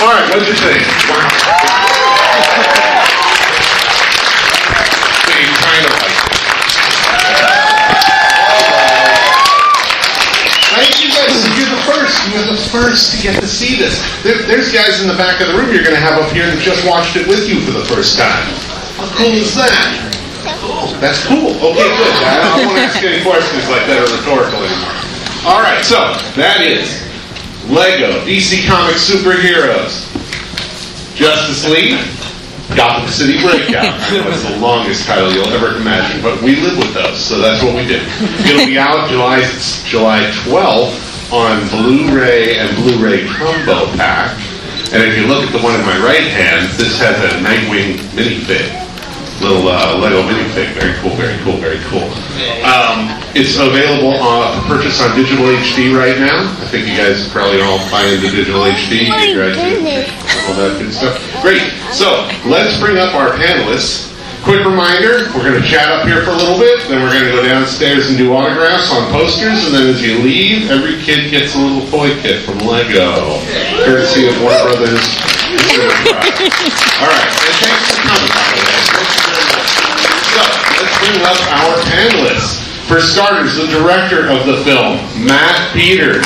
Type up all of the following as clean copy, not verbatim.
All right, what'd you think? Wow. So you kind of like it. Thank you guys. You're the first. You're the first to get to see this. There's guys in the back of the room you're going to have up here that just watched it with you for the first time. How cool is that? That's cool. Okay, good. I don't want to ask any questions like that or rhetorical anymore. All right, so that is Lego DC Comics Superheroes, Justice League, Gotham City Breakout. I know it's the longest title you'll ever imagine, but we live with those, so that's what we did. It'll be out July 12th on Blu-ray and Blu-ray Combo Pack. And if you look at the one in my right hand, this has a Nightwing minifig. Little Lego minifig. Very cool, very cool, very cool. It's available for purchase on Digital HD right now. I think you guys probably all buy into Digital HD. You graduate, all that good stuff. Great. So let's bring up our panelists. Quick reminder, we're going to chat up here for a little bit, then we're going to go downstairs and do autographs on posters, and then as you leave, every kid gets a little toy kit from Lego, courtesy of Warner Brothers. All right, and thanks for coming, by the way. So, let's bring up our panelists. For starters, the director of the film, Matt Peters.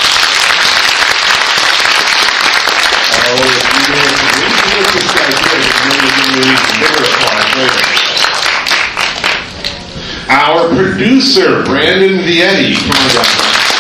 Our producer, Brandon Vietti. Come on down.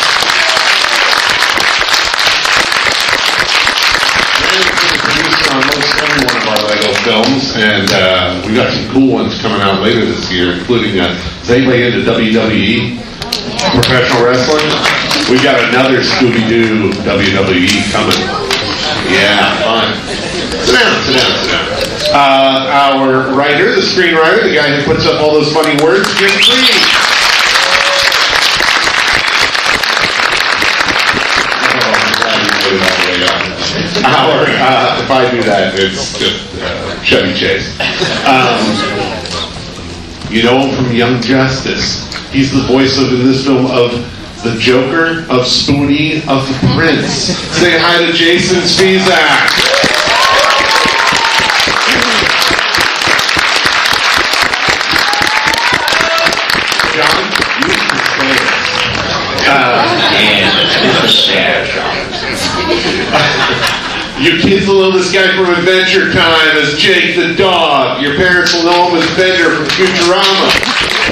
Brandon's the producer on most every one of our Lego films, and we got some cool ones coming out later this year, including, is anybody into WWE? Professional wrestling? We got another Scooby-Doo WWE coming. Yeah, fun. Sit down, sit down, sit down. Our writer, the screenwriter, the guy who puts up all those funny words, Jim Cleese. Oh, I'm glad you put it all the way up. If I do that, it's just Chevy Chase. You know him from Young Justice. He's the voice in this film of the Joker, of Spoonie, of the Prince. Say hi to Jason Spizak. John, you can say Your kids will know this guy from Adventure Time as Jake the dog. Your parents will know him as Bender from Futurama.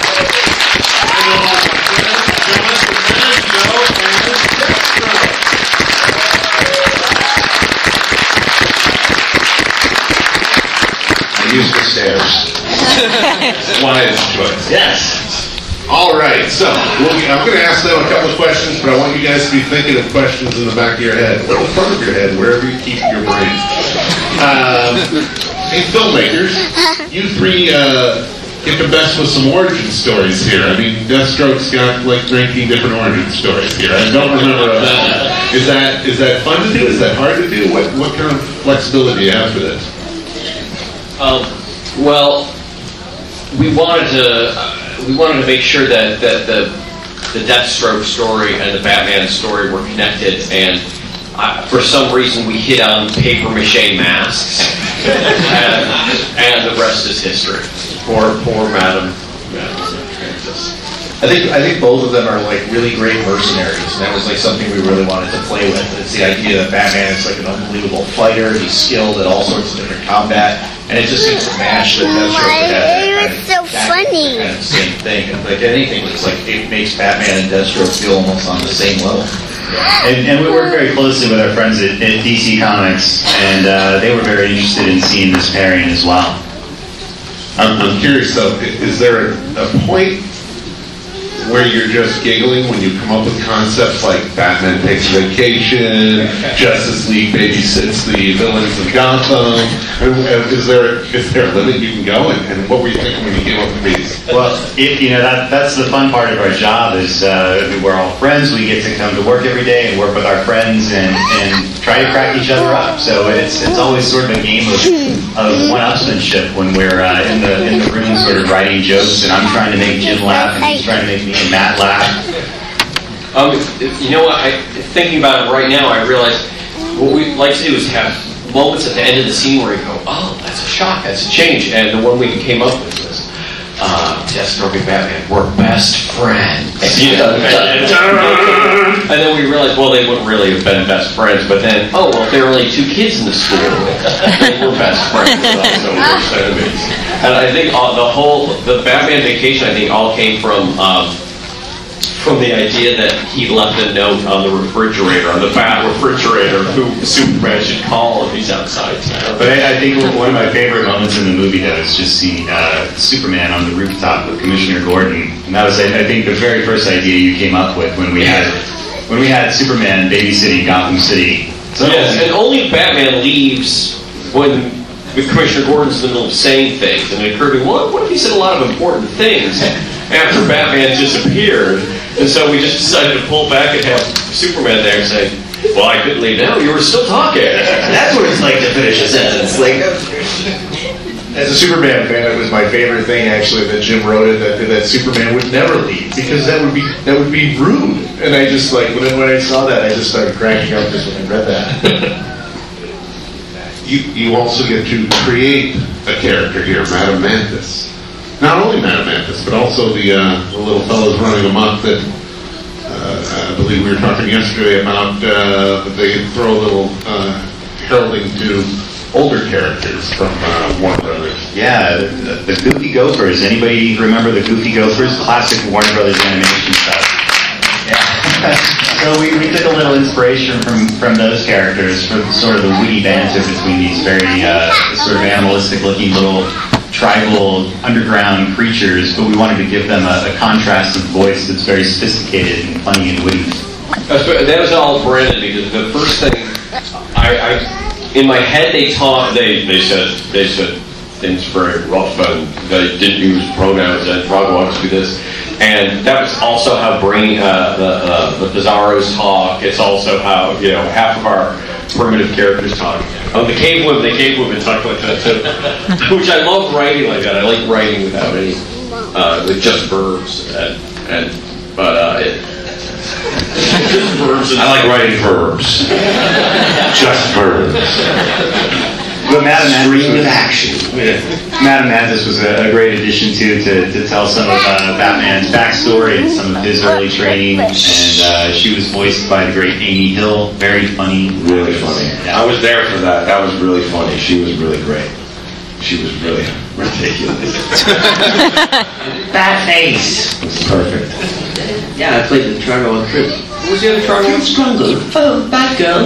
Use the stairs. Wise choice. Yes. All right. So I'm going to ask them a couple of questions, but I want you guys to be thinking of questions in the back of your head, or in front of your head, wherever you keep your brain. Hey, filmmakers, you three get the best with some origin stories here. I mean, Deathstroke's got like 19 different origin stories here. I don't remember that. Is that fun to do? Is that hard to do? What kind of flexibility do you have for this? Well, we wanted to make sure that the Deathstroke story and the Batman story were connected, and for some reason we hit on papier-mâché masks, and the rest is history. Poor Madam Francis. I think both of them are like really great mercenaries, and that was like something we really wanted to play with. It's the idea that Batman is like an unbelievable fighter. He's skilled at all sorts of different combat, and it just seems to match the Deathstroke. It was so funny. Kind of same thing, and like anything, it's like it makes Batman and Deathstroke feel almost on the same level. And we work very closely with our friends at DC Comics, and they were very interested in seeing this pairing as well. I'm curious though, is there a point where you're just giggling when you come up with concepts like Batman takes a vacation, Justice League babysits the villains of Gotham? Is there a limit you can go? And what were you thinking when you came up with these? Well, that's the fun part of our job is we're all friends. We get to come to work every day and work with our friends and try to crack each other up. So it's always sort of a game of one-upsmanship when we're in the room sort of writing jokes, and I'm trying to make Jim laugh and he's trying to make me and Matt laugh. You know what? Thinking about it right now, I realize what we like to do is have moments at the end of the scene where you go, oh, that's a shock, that's a change. And the one we came up with was, Deathstroke and Batman were best friends. And then we realized, well, they wouldn't really have been best friends, but then, oh, well, if there were only 2 kids in the school, they were best friends. So worst enemies. And I think the Batman Vacation, I think, all came from the idea that he left a note on the refrigerator, on the bat refrigerator, who Superman should call if he's outside town. But I think one of my favorite moments in the movie, though, is just seeing Superman on the rooftop with Commissioner Gordon. And that was, I think, the very first idea you came up with when we had Superman babysitting Gotham City. So, yes, and only Batman leaves when Commissioner Gordon's in the middle of saying things. And it occurred to me, what if he said a lot of important things after Batman disappeared? And so we just decided to pull back and have Superman there and say, well, I couldn't leave now, you were still talking. That's what it's like to finish a sentence. As a Superman fan, it was my favorite thing actually that Jim wrote it that Superman would never leave because that would be rude. And I just when I saw that, I just started cracking up just when I read that. You also get to create a character here, Madame Mantis. Not only Madame Mantis, but also the little fellows running amok that I believe we were talking yesterday about that they throw a little heralding to older characters from Warner Brothers. yeah, the Goofy Gophers. Anybody remember the Goofy Gophers? Classic Warner Brothers animation stuff. Yeah. So we took a little inspiration from those characters for sort of the witty banter between these very sort of animalistic-looking little tribal underground creatures, but we wanted to give them a contrasted voice that's very sophisticated and funny and witty. That was all Brandon, because the first thing I in my head they said things very rough and they didn't use pronouns and Drago wants to do this, and that was also how the Bizarros talk. It's also how half of our primitive characters talk. The cave women talk like that too, which I love writing like that. I like writing without any with just verbs I like writing verbs. Just verbs. But Madame Mantis action. Madame Mantis was a great addition to tell some of Batman's backstory and some of his early training, and she was voiced by the great Amy Hill. Very funny. Really funny. Yeah. I was there for that. That was really funny. She was really great. She was really ridiculous. Bat face. It was perfect. Yeah, I played the Drago on Chris. What was the other Drago? Struggle. Oh, Batgirl.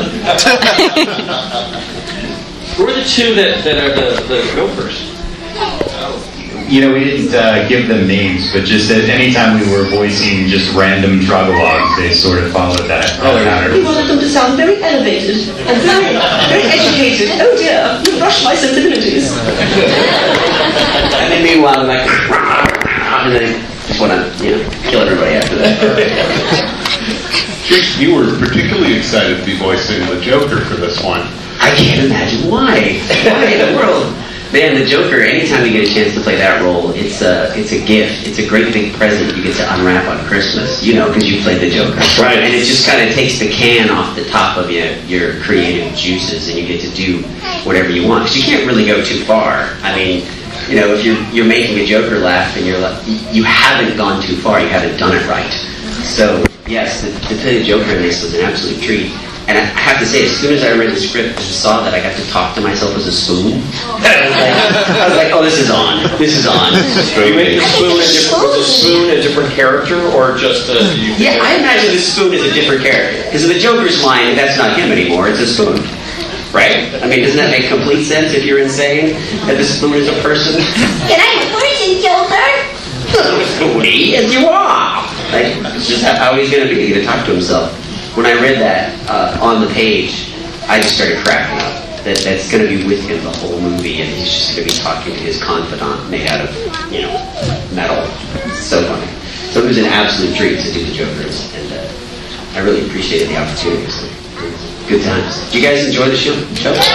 Who are the 2 that are the Gophers? We didn't give them names, but just at any time we were voicing just random Dragovogs, they sort of followed that pattern. We wanted them to sound very elevated and very educated. Oh dear, you brushed my sensibilities. And then meanwhile, and then just want to, kill everybody after that. Jake, you were particularly excited to be voicing the Joker for this one. I can't imagine why. Why in the world? Man, the Joker, anytime you get a chance to play that role, it's a gift. It's a great big present you get to unwrap on Christmas, because you played the Joker. Right. And it just kind of takes the can off the top of your creative juices, and you get to do whatever you want. Because you can't really go too far. I mean, if you're making a Joker laugh and you're like, you haven't gone too far, you haven't done it right. So, yes, to play the Joker in this was an absolute treat. And I have to say, as soon as I read the script and saw that I got to talk to myself as a spoon, I was like, oh, this is on. This is on. You make the spoon a different character, or just Yeah, I imagine the spoon is a different character. Because in the Joker's line, that's not him anymore, it's a spoon. Right? I mean, doesn't that make complete sense if you're insane that the spoon is a person? Can I have a person, Joker? Spoony as you are. It's just how he's going to be. He's going to talk to himself. When I read that on the page, I just started cracking up. That's going to be with him the whole movie, and he's just going to be talking to his confidant made out of, metal. So funny. So it was an absolute treat to do the Jokers, and I really appreciated the opportunity. So, good times. Did you guys enjoy the show?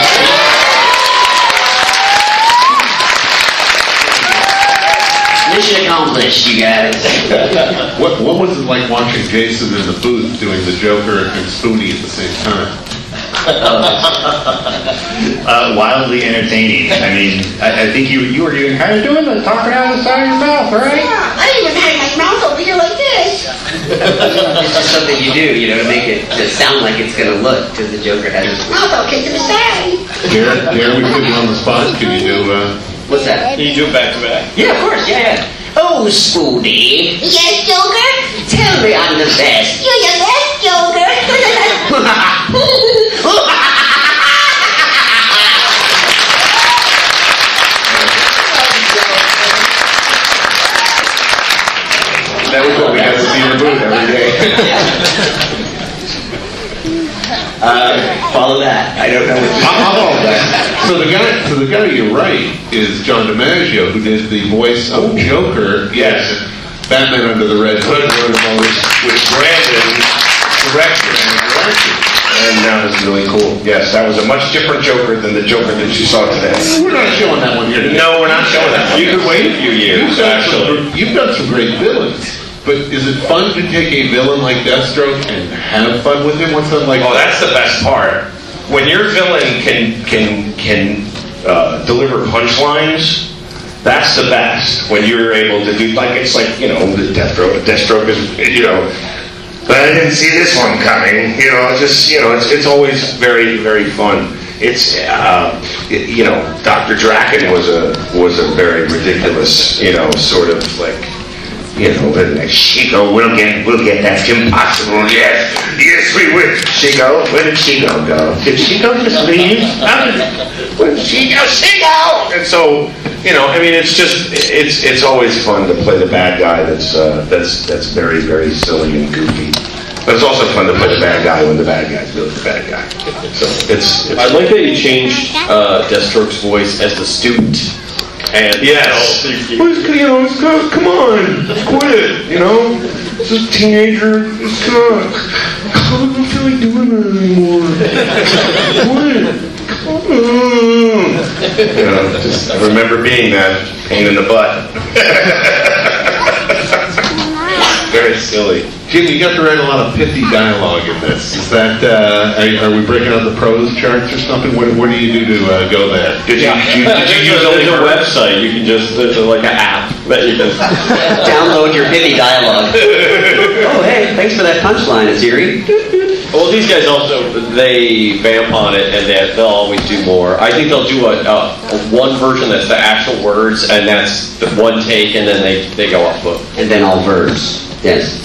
Mission accomplished, you guys. What was it like watching Jason in the booth doing the Joker and Spoonie at the same time? Wildly entertaining. I mean, I think you were kind of doing the talking out of the side of your mouth, right? Yeah, I even had my mouth over here like this. It's just something you do, to make it to sound like it's going to look, because the Joker has his Mouth okay to the side. Dare we put you on the spot? Can you do, What's that? Can you do it back to back? Yeah, of course, yeah. Oh, Spoonie, Yes, Joker? tell me I'm the best. You're the best, Joker. that was what we had to see in the booth every day. Follow that. I don't know what I'll follow that. So the guy you're right is John DiMaggio, who did the voice of Joker. Yes. Batman Under the Red Hood, With Brandon directed. And that was really cool. Yes, that was a much different Joker than the Joker that you saw today. We're not showing that one here today. No, we're not showing that one. You could wait a few years, actually. You've done some great villains, but is it fun to take a villain like Deathstroke and have fun with him? What's that like? Oh, that's the best part. When your villain can deliver punchlines, that's the best. When you're able to do it's like the Deathstroke is but I didn't see this one coming. It's always very, very fun. It's Dr. Draken was a very ridiculous sort of like. Chico, we'll get that. Impossible. Yes, we will. Chico, where did Chico go? Did Chico just leave? Where did Chico? And so, it's always fun to play the bad guy. That's very, very silly and goofy. But it's also fun to play the bad guy when the bad guy's really the bad guy. So it's I like that you changed Deathstroke's voice as the student. And yes. Come on, quit it. It's a teenager. I don't feel like doing that anymore. Quit. Just remember being that pain in the butt. Very silly. Jim, you got to write a lot of pithy dialogue in this. Is that, are we breaking out the prose charts or something? What do you do to go there? Did you use There's a website. You can there's like an app that you can download your pithy dialogue. Oh, hey, thanks for that punchline, Siri. Well, these guys also, they vamp on it, and they'll always do more. I think they'll do a one version that's the actual words, and that's the one take, and then they go off book. And then all verbs. Yes.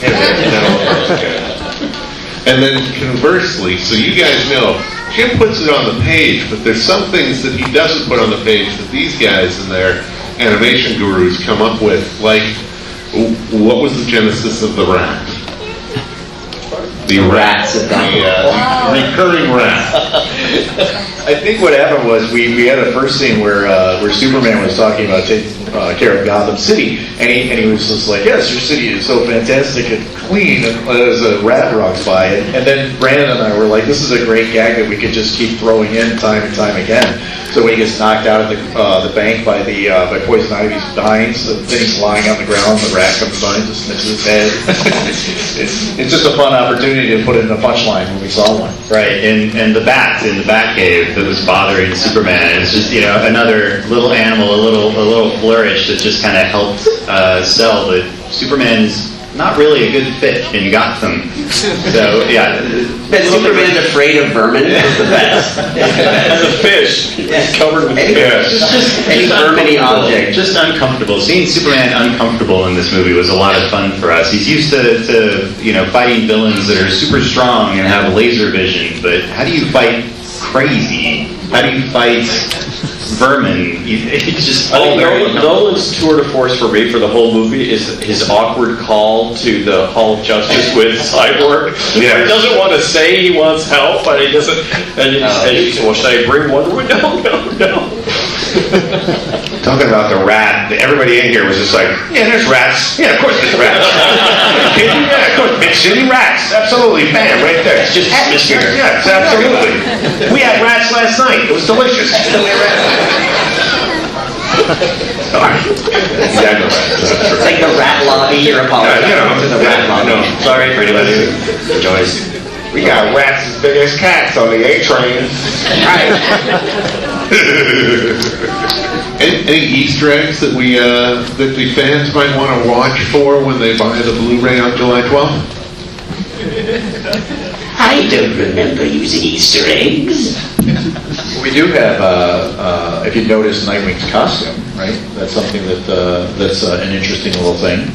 And then conversely, so you guys know, Jim puts it on the page, but there's some things that he doesn't put on the page that these guys and their animation gurus come up with, like, what was the genesis of the rat? The rats of the recurring rat. I think what happened was we had a first scene where Superman was talking about taking care of Gotham City, and he was just like, yes, your city is so fantastic and clean, as a rat walks by, and then Brandon and I were like, this is a great gag that we could just keep throwing in time and time again. So when he gets knocked out of the bank by Poison Ivy's vines, then he's lying on the ground, the rat comes by and just sniffs his head. it's just a fun opportunity to put in a punchline when we saw one. Right, and the bat in the Batcave that was bothering Superman. It's just another little animal, a little flourish that just kind of helped sell. But Superman's not really a good fit in Gotham. So yeah, But Superman's afraid of vermin is the best. As a fish, he's covered with fish. Just any vermin-y object. Just uncomfortable. Seeing Superman uncomfortable in this movie was a lot of fun for us. He's used to fighting villains that are super strong and have laser vision, but how do you fight crazy? How do you fight vermin? It's just I think Nolan's tour de force for me for the whole movie is his awkward call to the Hall of Justice with Cyborg. Yeah. He doesn't want to say he wants help, but he doesn't. And he says, well, should I bring Wonder Woman? No. Talking about the rat, everybody in here was just like, yeah, there's rats. Yeah, of course there's rats. Kidding? Yeah, of course. Big city rats. Absolutely. Bam, right there. It's just atmosphere. Yes, absolutely. We had rats last night. It was delicious. Sorry. Yeah, no rats. It's like the rat lobby. You're apologizing to the rat lobby. No, sorry for anybody who enjoys We got rats as big as cats on the A train. Any Easter eggs that the fans might want to watch for when they buy the Blu-ray on July 12th? I don't remember using Easter eggs. We do have, if you notice, Nightwing's costume, right? That's something that's an interesting little thing.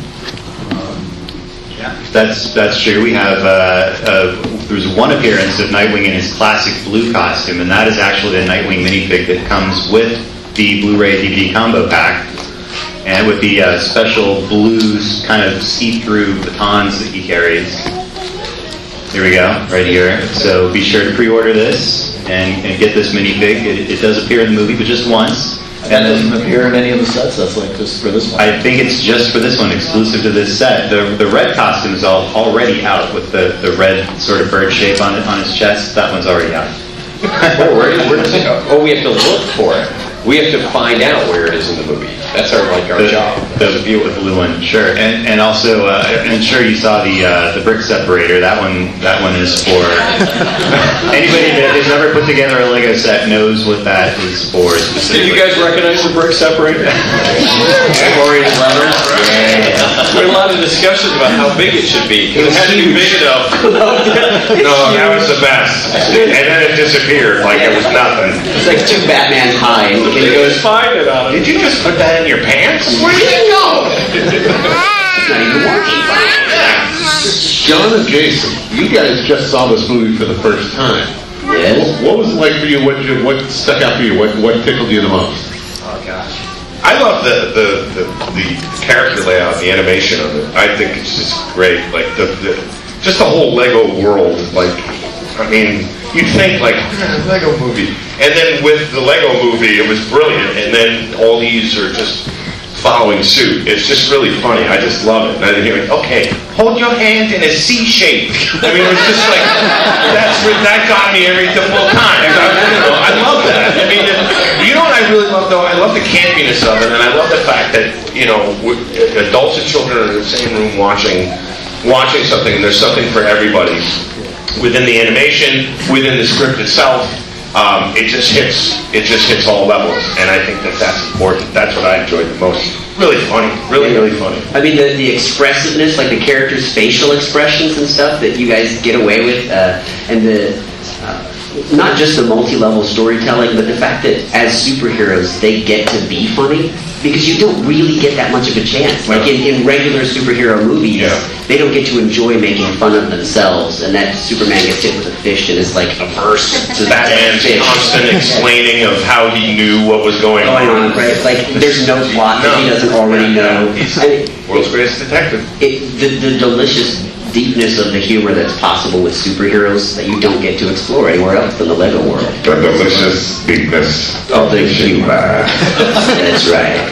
That's true. We have there's one appearance of Nightwing in his classic blue costume, and that is actually the Nightwing minifig that comes with the Blu-ray DVD combo pack, and with the special blues kind of see-through batons that he carries. Here we go, right here. So be sure to pre-order this and get this minifig. It does appear in the movie, but just once. And that doesn't appear in any of the sets. That's like just for this one. I think it's just for this one, exclusive to this set. The red costume is already out with the red sort of bird shape on his chest. That one's already out. Where does it go? Oh, we have to look for it. We have to find out where it is in the movie. That's our job. The blue one, sure. And also, I'm sure you saw the brick separator. That one is for anybody that has ever put together a Lego set knows what that is for. Did you guys recognize the brick separator? Glorious brothers. We had a lot of discussion about how big it should be. Because it had to be big enough. No, that was the best. And then it disappeared like it was nothing. It's like 2 Batman high. And They just find it on it. Did you just put that in your pants? Where did it go? it's not even working. John and Jason, you guys just saw this movie for the first time. Yes. What was it like for you? What stuck out for you? What tickled you the most? Oh gosh. I love the character layout, the animation of it. I think it's just great. Like just the whole Lego world. Like, I mean, you'd think like Lego movie, and then with the Lego movie, it was brilliant. And then all these are just following suit. It's just really funny. I just love it. And I hear it. Okay, hold your hand in a C shape. I mean, it was just like that got me every full time. I love that. I mean, you know what I really love though? I love the campiness of it, and I love the fact that adults and children are in the same room watching something, and there's something for everybody within the animation, within the script itself. It just hits all levels, and I think that's important. That's what I enjoyed the most. Really funny, really funny. I mean, the expressiveness, like the characters' facial expressions and stuff that you guys get away with, and not just the multi-level storytelling, but the fact that as superheroes they get to be funny, because you don't really get that much of a chance. Like in regular superhero movies, they don't get to enjoy making fun of themselves, and that Superman gets hit with a fish and is like averse to Batman's constant explaining of how he knew what was going on. Right? Like there's no plot that he doesn't already know. He's world's greatest detective. The delicious deepness of the humor that's possible with superheroes that you don't get to explore anywhere else in the Lego world. The delicious deepness of the humor. That's right.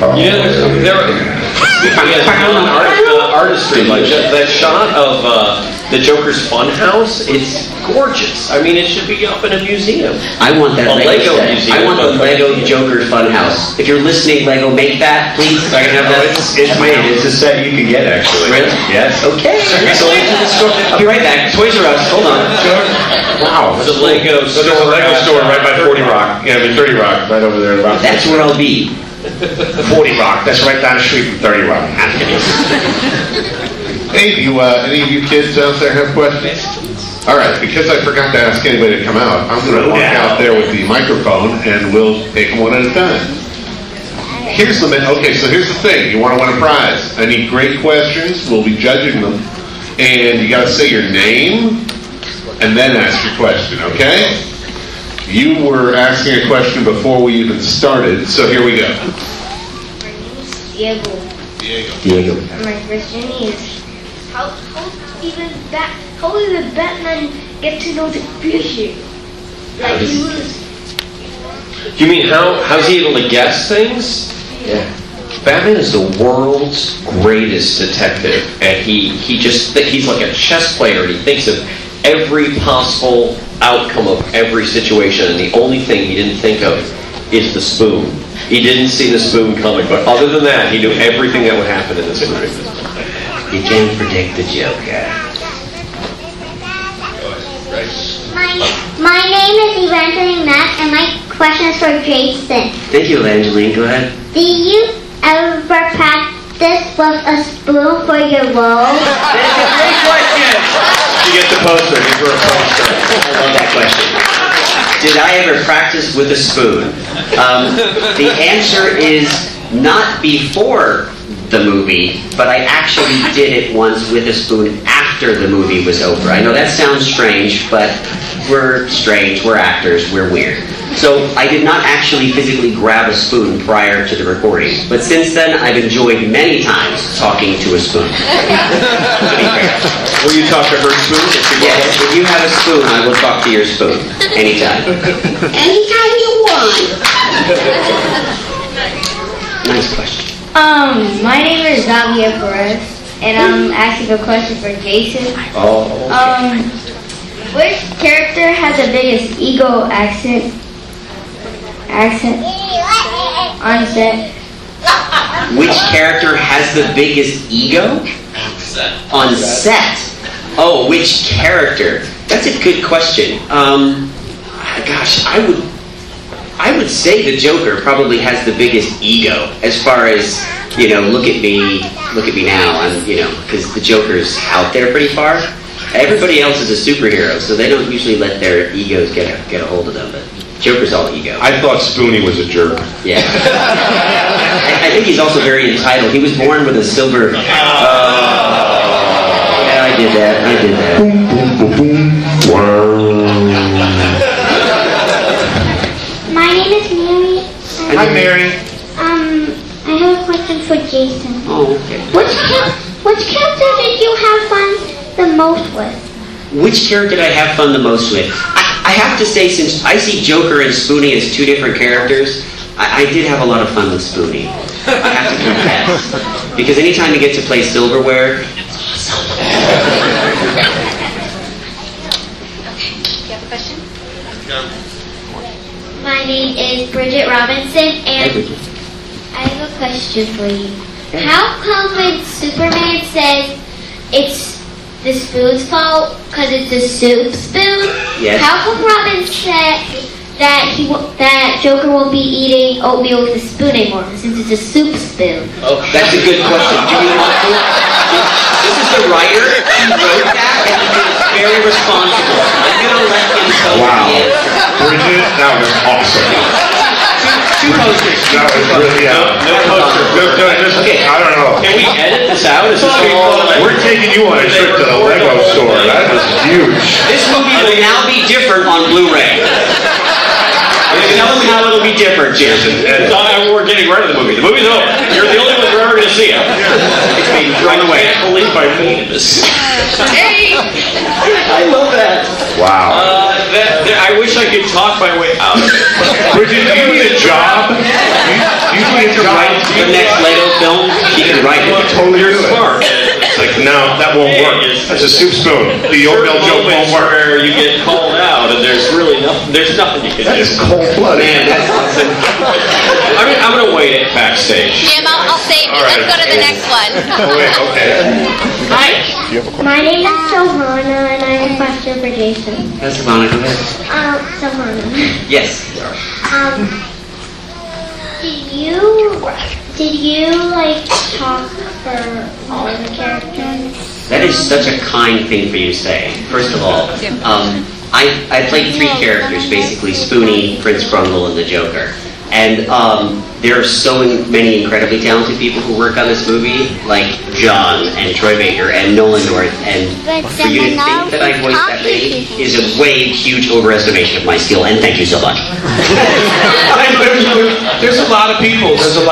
Artistry, like that shot of the Joker's Funhouse, it's gorgeous. I mean, it should be up in a museum. I want that Lego set. museum. I want the Lego Joker's Funhouse. If you're listening, Lego, make that, please. I can have that. It's made. It's a set you can get actually. Really? Yes. Okay. So into the store. I'll be right back. Toys R Us. Hold on. Wow. The Lego store. There's a Lego store right by 40 Rock. Yeah, 30 Rock, right over there. That's where I'll be. 40 Rock. That's right down the street from 30 Rock. Hey, any of you kids out there have questions? All right, because I forgot to ask anybody to come out, I'm going to walk out there with the microphone, and we'll take them one at a time. Here's the thing. You want to win a prize. I need great questions. We'll be judging them, and you got to say your name and then ask your question. Okay? You were asking a question before we even started, so here we go. My name is Diego. And my question is, how did Batman get to know the future? Like he was. You mean how's he able to guess things? Yeah. Batman is the world's greatest detective, and he's like a chess player, and he thinks of every possible outcome of every situation, and the only thing he didn't think of is the spoon. He didn't see the spoon coming, but other than that, he knew everything that would happen in this movie. You can't predict the Joker. My name is Evangeline Mack, and my question is for Jason. Thank you, Evangeline. Go ahead. Do you ever practice with a spoon for your role? That's a great question. You get the poster. He's a poster. I love that question. Did I ever practice with a spoon? The answer is not before the movie, but I actually did it once with a spoon after the movie was over. I know that sounds strange, but we're strange, we're actors, we're weird. So I did not actually physically grab a spoon prior to the recording, but since then I've enjoyed many times talking to a spoon. To be fair. Will you talk to her spoon? Yes, if you have a spoon, I will talk to your spoon. Anytime. Anytime you want. Nice question. My name is Xavier Perez, and I'm asking a question for Jason. Oh, okay. Which character has the biggest ego accent on set? Which character has the biggest ego? On set. Oh, which character? That's a good question. Gosh, I would say the Joker probably has the biggest ego as far as, look at me now. I'm, because the Joker's out there pretty far. Everybody else is a superhero, so they don't usually let their egos get a hold of them. But Joker's all ego. I thought Spoonie was a jerk. Yeah. I think he's also very entitled. He was born with a silver. Yeah, I did that. My name is Mary. Hi, Mary. I have a question for Jason. Oh, okay. Which character did you have fun the most with? Which character did I have fun the most with? I have to say, since I see Joker and Spoonie as two different characters, I did have a lot of fun with Spoonie. I have to confess. Because anytime you get to play silverware, it's awesome. Do you have a question? My name is Bridget Robinson, and I have a question for you. How come when Superman says it's the spoon's fault because it's a soup spoon? Yes. How come Robin said that Joker won't be eating oatmeal with a spoon anymore since it's a soup spoon? Oh, that's a good question. Do you want to? This is the writer who wrote that, and he was very responsible. I'm going to let him tell you the answer. Bridget, that was awesome. Two posters. That was really, No poster. Okay. I don't know. Can we edit this out? Is this all? We're taking you on a trip to the Lego store. That was huge. This movie will now be different on Blu-ray. Tell them how it'll be different, Jason. We're getting rid of the movie. The movie's over. You're the only one who's ever going to see it. It's being thrown away. I can't believe I made this. Hey! I love that. Wow. I wish I could talk my way out. Bridget, do you need a job? You need to write The next Lego film, he can write it. totally You're do it. smart. It's like, no, that won't work. That's a soup spoon. The oatmeal joke won't work. Where you get called out and there's really nothing. There's nothing you can That do. is cold-blooded. Man, that's awesome. I'm going to wait it backstage. Jim, I'll save you. Let's go to the next one. Oh, wait, okay. Hi. My name is Silvana, and I have a question for Jason. That's Savannah, go ahead. Silvana. Yes. Did you like talk for all of the characters? That is such a kind thing for you to say. First of all, I played three characters, basically, Spoonie, Prince Brundle, and the Joker. And there are so many incredibly talented people who work on this movie, like John and Troy Baker and Nolan North. And for you to think that I voiced that many is a way huge overestimation of my skill. And thank you so much. There's a lot of people.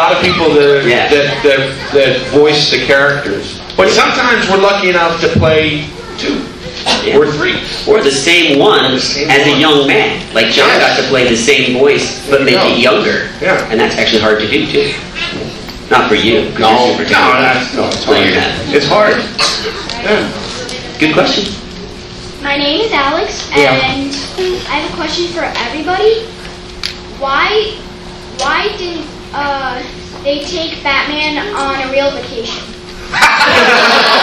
That voice the characters. But sometimes we're lucky enough to play two. Yeah. Or three. Or the same one as a young man. Like John got to play the same voice, but make it younger. Yeah. And that's actually hard to do, too. Not for you. No, it's hard. It's hard. Yeah. Good question. My name is Alex, and I have a question for everybody. Why didn't they take Batman on a real vacation?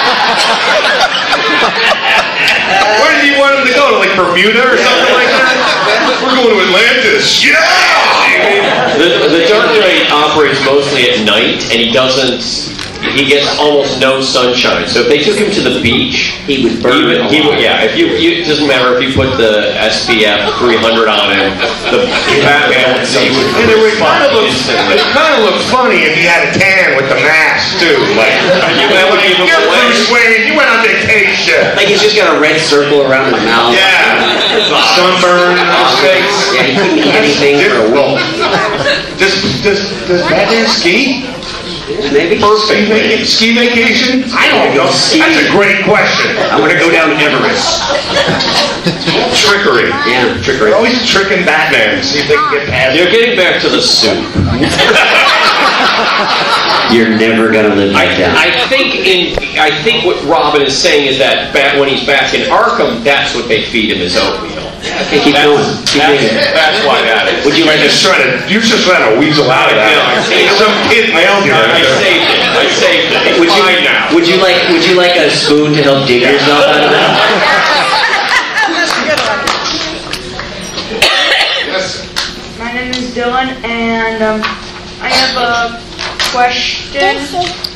Where did you want him to go? To like Bermuda or something like that? We're going to Atlantis. Yeah! The Dark Knight operates mostly at night, and he gets almost no sunshine. So if they took him to the beach, He would burn. it doesn't matter if you put the SPF 300 on him, the Batman would see. And it kind of looks funny if he had a tan with the mask, too. Like, you're Bruce Wayne, you went on vacation. Like he's just got a red circle around his mouth. Yeah. Sunburn on his face. Yeah, he couldn't eat anything for a week. Does Batman ski? Maybe. Ski vacation? I don't know. That's a great question. I'm going to go down Everest. Trickery. Yeah. Trickery. They're always tricking Batman to see if they can get past You're getting back to the suit. You're never going to live like that. I think what Robin is saying is that when he's back in Arkham, that's what they feed him is oatmeal. Okay, keep going. That's why that is. Would you just trying to weasel out of that? Some kid mailed you. I saved it. Would you like a spoon to help dig yourself out of that? My name is Dylan, and I have a question.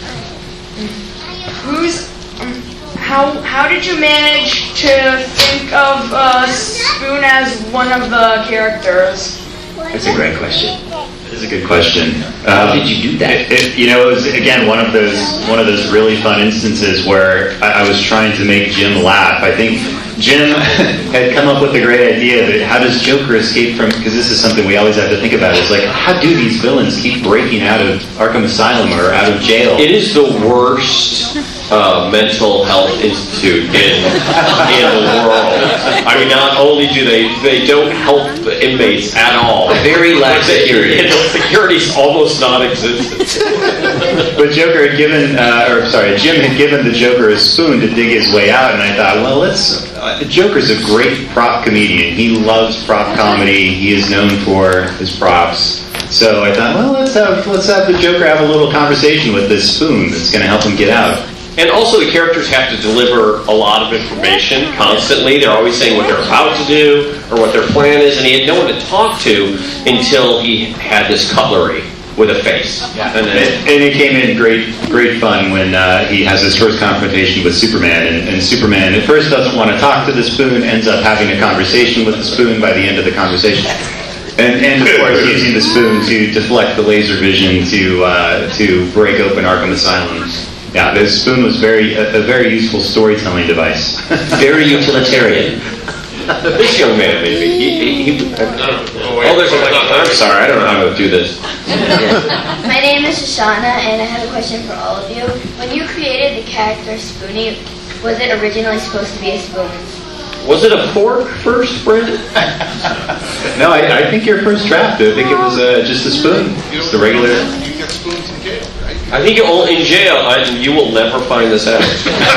How did you manage to think of Spoon as one of the characters? That's a great question. That's a good question. How did you do that? It was again one of those really fun instances where I was trying to make Jim laugh. I think Jim had come up with a great idea that how does Joker escape from? Because this is something we always have to think about. It's like how do these villains keep breaking out of Arkham Asylum or out of jail? It is the worst mental health institute in the world. I mean, not only do they don't help the inmates at all. Very lax security. The security's almost non-existent. But Joker had given, Jim had given the Joker a spoon to dig his way out, and I thought, well, Joker's a great prop comedian. He loves prop comedy. He is known for his props. So I thought, well, let's have the Joker have a little conversation with this spoon that's going to help him get out. And also the characters have to deliver a lot of information constantly. They're always saying what they're about to do or what their plan is, and he had no one to talk to until he had this cutlery with a face. Yeah. And it came in great fun when he has his first confrontation with Superman, and Superman at first doesn't want to talk to the spoon, ends up having a conversation with the spoon by the end of the conversation. And of course using the spoon to deflect the laser vision to break open Arkham Asylum. Yeah, the spoon was a very useful storytelling device. Very utilitarian. This young man, maybe. I'm sorry, I don't know how to do this. My name is Shoshana, and I have a question for all of you. When you created the character Spoonie, was it originally supposed to be a spoon? Was it a fork first, Brandon? No, I think your first draft, I think it was just a spoon. Just the regular. You get spoons in jail, right? I think in jail, you will never find this out.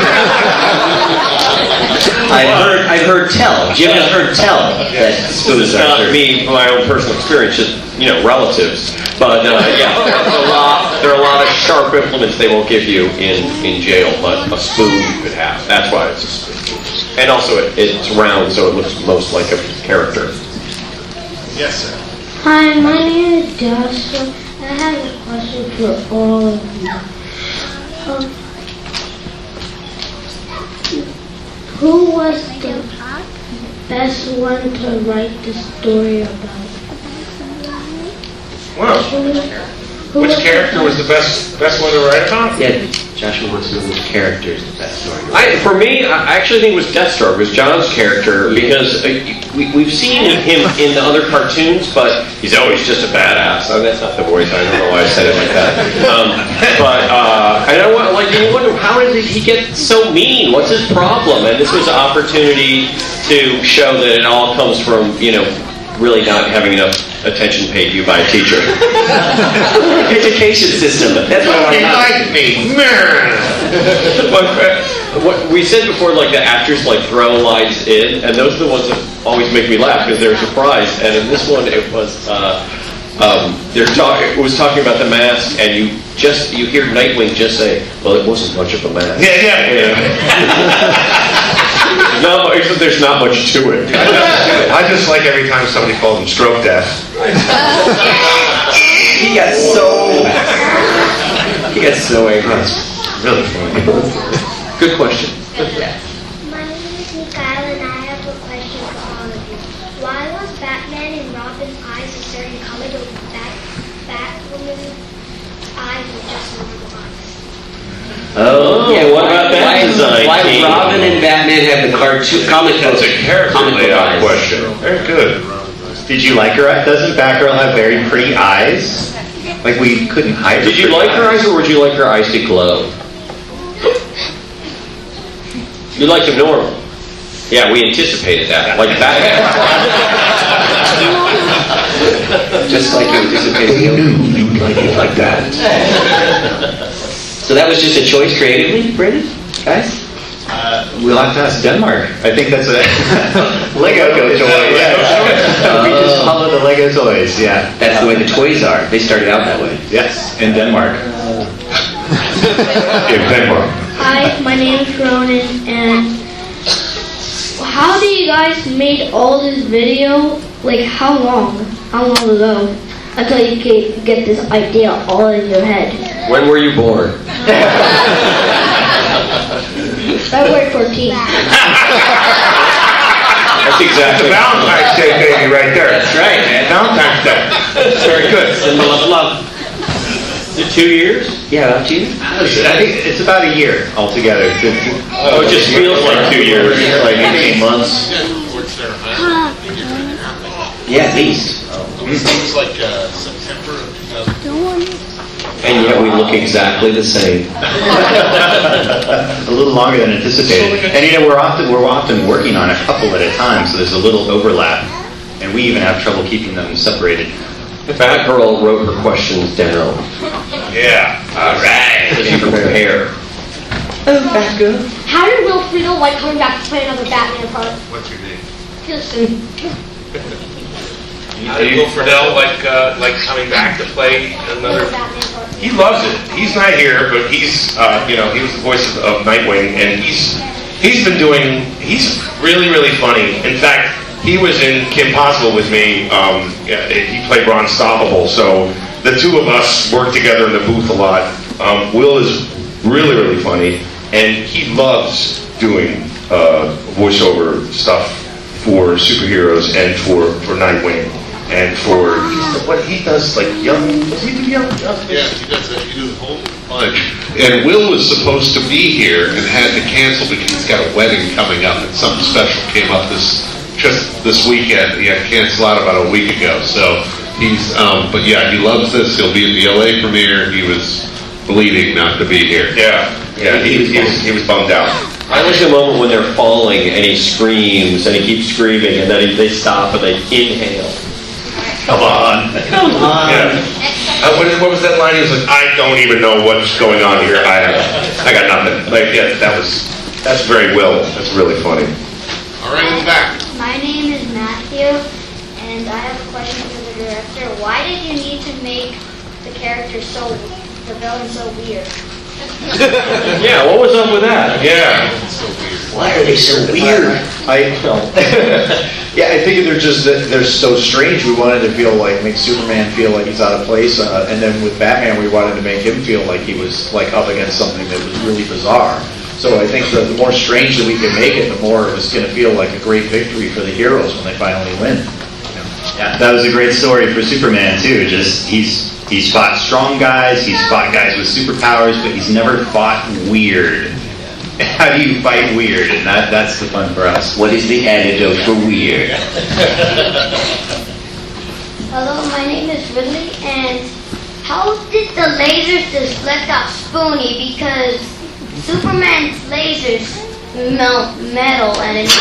I've heard tell. Jim has heard tell that spoons It's not me, my own personal experience, just relatives. But there are a lot of sharp implements they won't give you in jail, but a spoon you could have. That's why it's a spoon. And also it's round, so it looks most like a character. Yes, sir. Hi, my name is Joshua. I have a question for all of you. Who was the best one to write the story about? Well, which character was the best one to write about? Yeah, Joshua wants to know which character is the best story. For me, I actually think it was Deathstroke. It was John's character because we've seen him in the other cartoons, but he's always just a badass. Oh, that's not the voice. I don't know why I said it like that. You wonder how did he get so mean? What's his problem? And this was an opportunity to show that it all comes from really not having enough attention paid to you by a teacher. Education system. That's what I like me. What we said before, the actors throw lines in, and those are the ones that always make me laugh because they're surprised. And in this one, it was it was talking about the mask, and you hear Nightwing just say, "Well, it wasn't much of a mask." Yeah. There's not much to it. I just like every time somebody calls him stroke death. He got so angry. That's really funny. Good question. My name is Mikhail and I have a question for all of you. Why was Batman and Robin's eyes a certain color, but Batwoman's eyes were just normal eyes? Oh, yeah. What about that design? Why Robin and Batman have the comic book? That's a character layout question. Very good. Did you like her eyes? Doesn't Batgirl have very pretty eyes? Like we couldn't hide. Did you like her eyes, or would you like her eyes to glow? You like them normal. Yeah, we anticipated that. Like Batman. Just like you anticipated. You'd like it like that. So that was just a choice creatively, Brandon? Guys? We'll have to ask Denmark. I think that's a Lego toy. Yeah. We just follow the Lego toys. Yeah, that's the way the toys are. They started out that way. Yes, in Denmark. In Denmark. Hi, my name is Ronan, and how do you guys made all this video? Like, how long ago until you could get this idea all in your head? When were you born? February 14th. That's exactly. Valentine's Day baby right there. That's right, man. Valentine's Day. Very good. Symbol of love. Is it 2 years? Yeah, about 2 years. I think it's about a year altogether. Oh, it just feels like 2 years. Like 18 months. Yeah, at least. Seems like September of 2000. And yet we look exactly the same. A little longer than anticipated. And you know, we're often working on a couple at a time, so there's a little overlap. And we even have trouble keeping them separated. Batgirl wrote her questions down. Yeah. All right. So she can prepare. Oh, Batgirl. How did Wilfredo like coming back to play another Batman part? What's your name? Pearson. How did Will Friedle like coming back to play another? He loves it. He's not here, but he's he was the voice of Nightwing, and he's really funny. In fact, he was in Kim Possible with me. He played Ron Stoppable, so the two of us work together in the booth a lot. Will is really funny, and he loves doing voiceover stuff for superheroes and for Nightwing. And for what he does, like young, does he do young Justice? Yeah, he does a whole bunch. And Will was supposed to be here and had to cancel because he's got a wedding coming up, and something special came up just this weekend. He had to cancel out about a week ago. So he's, but yeah, he loves this. He'll be at the LA premiere. He was bleeding not to be here. Yeah, he was bummed out. I like the moment when they're falling and he screams and he keeps screaming and then they stop and they inhale. Come on. Yeah. What was that line? He was like, I don't even know what's going on here. I got nothing. Like, yeah, that's very Will. That's really funny. All right, in the back. My name is Matthew, and I have a question for the director. Why did you need to make the villain so weird? Yeah, what was up with that? Yeah. Why are they so weird? I think they're so strange. We wanted to make Superman feel like he's out of place, and then with Batman, we wanted to make him feel like he was like up against something that was really bizarre. So I think the more strange that we can make it, the more it was going to feel like a great victory for the heroes when they finally win. Yeah, that was a great story for Superman too. Just he's fought strong guys, he's fought guys with superpowers, but he's never fought weird. How do you fight weird? And that's the fun for us. What is the antidote for weird? Hello, my name is Ridley, and how did the lasers just left out Spoonie? Because Superman's lasers melt metal and it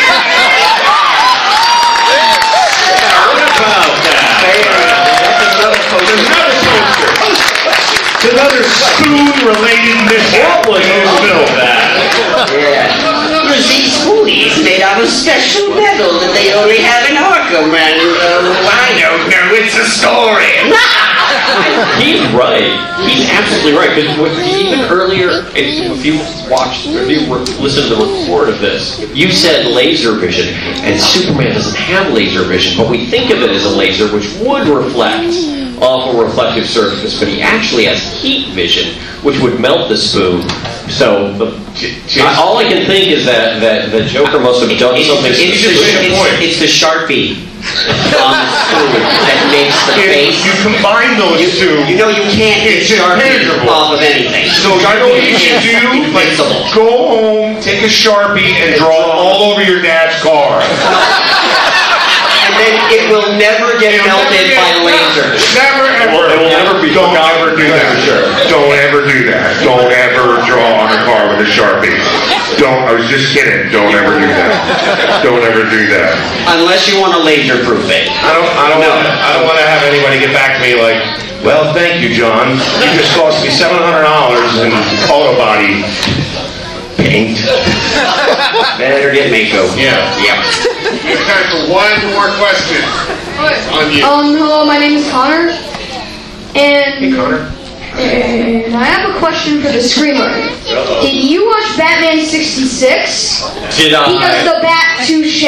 It's another spoon-related mission. What was this film that? Yeah. You see, Spoonie's made out of special metal that they only have in Arkham, and I don't know. It's a story. He's right. He's absolutely right. Because even earlier, if you listen to the report of this, you said laser vision, and Superman doesn't have laser vision, but we think of it as a laser which would reflect off a reflective surface, but he actually has heat vision, which would melt the spoon. So all I can think is that the Joker must have done something. It's the Sharpie on the spoon that makes the face. You combine those two. You know you can't get Sharpie off of anything. So you know what you should do? Like, go home, take a Sharpie, and draw all over your dad's car. And then it will never get melted by the laser. Never ever. It will never be. Don't ever do that. Don't ever do that. Don't ever draw on a car with a Sharpie. I was just kidding. Don't ever do that. Don't ever do that. Unless you want to laser proof it. I don't want to have anybody get back to me like, well, thank you, John. You just cost me $700 in auto body paint. Better get Mako. Yeah. We have time for one more question. On you. Hello, my name is Connor. And Hey, Connor. And I have a question for the Screamer. Did you watch Batman 66? Did I? He does the Bat Touche.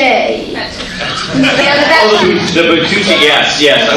The Batucci, yes.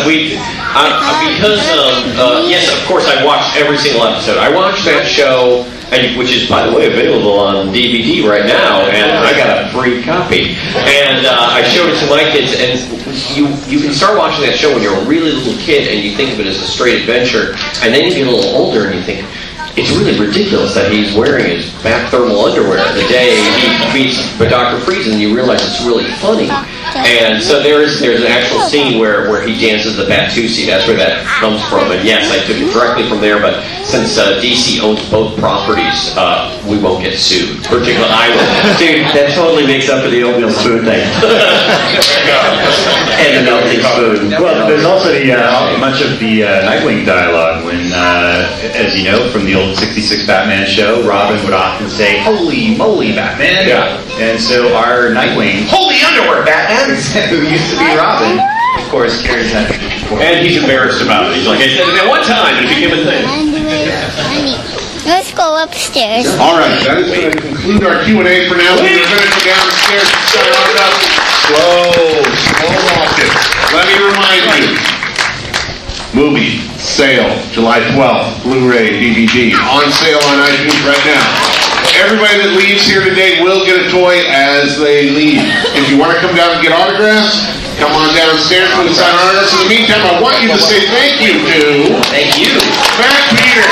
Yes, of course, I watched every single episode. I watched that show, which is, by the way, available on DVD right now, and I got a free copy. And I showed it to my kids, and you can start watching that show when you're a really little kid, and you think of it as a straight adventure, and then you get a little older, and you think, it's really ridiculous that he's wearing his back thermal underwear the day he meets Dr. Freeze, and you realize it's really funny. And so there's an actual scene where he dances the Batusi. That's where that comes from. And yes, I took it directly from there, but since DC owns both properties, we won't get sued. Particularly I will. Dude, that totally makes up for the oatmeal spoon thing. And the melting spoon. Well, there's also much of the Nightwing dialogue when, as you know, from the old 66 Batman show, Robin would often say, "Holy moly, Batman!" Yeah. And so our Nightwing, Holy underwear, Batman! who used to be Robin, of course, carries that tradition forward. And he's embarrassed about it. He's like, I said it at one time, and it became a thing. Let's go upstairs. All right, that is going to conclude our Q&A for now. We're going to go downstairs and start on up. Slow walking. Let me remind you. Movie, sale, July 12th, Blu-ray, DVD, on sale on iTunes right now. Everybody that leaves here today will get a toy as they leave. If you want to come down and get autographs, come on downstairs and sign autographs. In the meantime, I want you to say thank you to... Thank you. Matt Peter,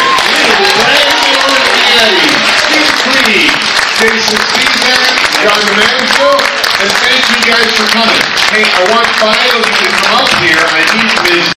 Steve Cleave, Jason Cezanne, John Manzo, and thank you guys for coming. Hey, I want 5 of you to come up here. I need Ms.